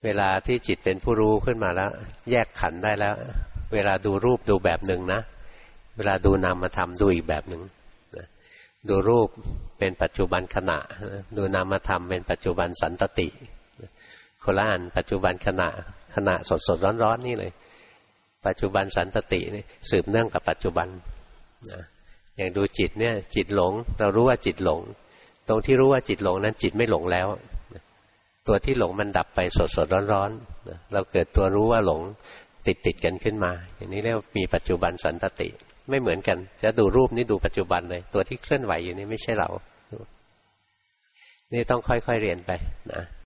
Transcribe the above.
เวลาที่จิตเป็นผู้รู้ขึ้นมาแล้วแยกขันธ์ได้แล้วเวลาดูรูปดูแบบหนึ่งนะเวลาดูนามธรรมดูอีกแบบหนึ่งดูรูปเป็นปัจจุบันขณะดูนามธรรมเป็นปัจจุบันสันตติโคละอันปัจจุบันขณะสดร้อนนี่เลยปัจจุบันสันตตินี่สืบเนื่องกับปัจจุบันอย่างดูจิตเนี่ยจิตหลงเรารู้ว่าจิตหลงตรงที่รู้ว่าจิตหลงนั้นจิตไม่หลงแล้วตัวที่หลงมันดับไปสดร้อนเราเกิดตัวรู้ว่าหลงติดกันขึ้นมาอย่างนี้เรียกว่ามีปัจจุบันสันตติไม่เหมือนกันจะดูรูปนี่ดูปัจจุบันเลยตัวที่เคลื่อนไหวอยู่นี่ไม่ใช่เรานี่ต้องค่อยๆเรียนไปนะ